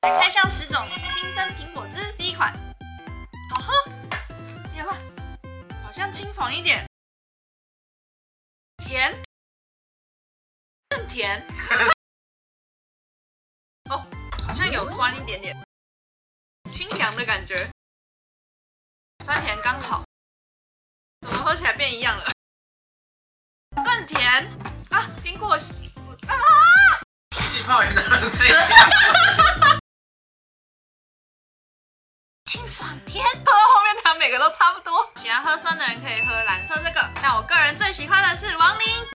来开箱10种青森苹果汁，第一款好喝，第二款好像清爽一点，甜，更甜，哦，好像有酸一点点，清凉的感觉，酸甜刚好，怎么喝起来变一样了？更甜啊，苹果啊！ 气泡也拿了这一点。 清爽甜，喝到后面它每个都差不多。喜欢喝酸的人可以喝蓝色这个，但我个人最喜欢的是王林。